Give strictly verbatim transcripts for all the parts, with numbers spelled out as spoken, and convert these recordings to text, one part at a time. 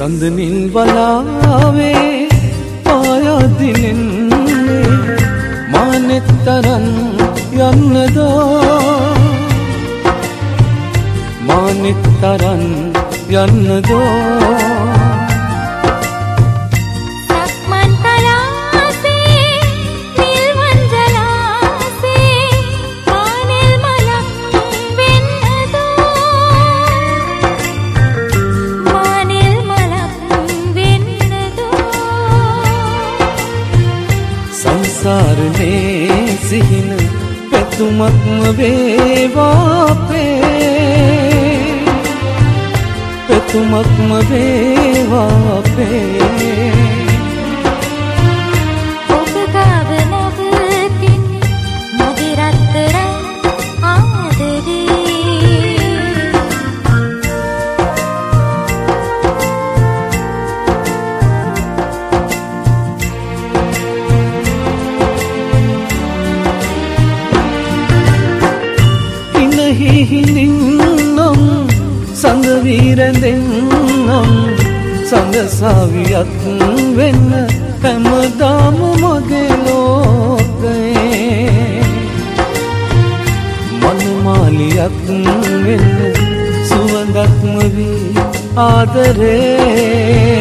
සඳ නිල් වලාවේ පායදිනෙන්නේ මානෙතරන් යන්නදෝ මානෙතරන් යන්නදෝ සංසාරේ සිහින පැතුමක්ම වේවා අපේ පැතුමක්ම වේවා අපේ ඔබ ගාව නවතින්නේ මගේ රත්තරන් ආදරේ හිහිලින්නම් සඳ වීරැඳෙන්නම් සඳ සාවියක් වෙන්න හැමදාම මගේ ලෝකයේ මනමාලියක් වෙන්න සුවඳක්ම වී ආදරේ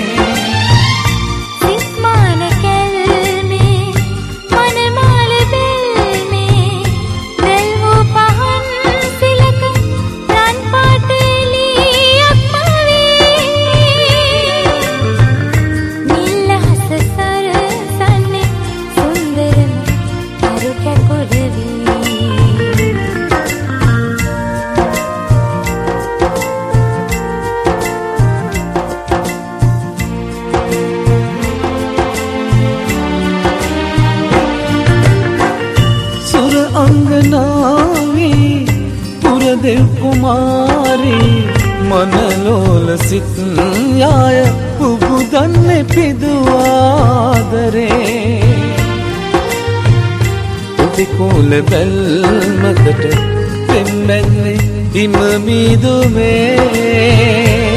अंगनावी पुरदेव कुमारी मनलोल सित याय पुबुदन्ने पिदुआदरे उदिकोल बेल्मකට පෙම්බැන්නේ හිම මීදුමේ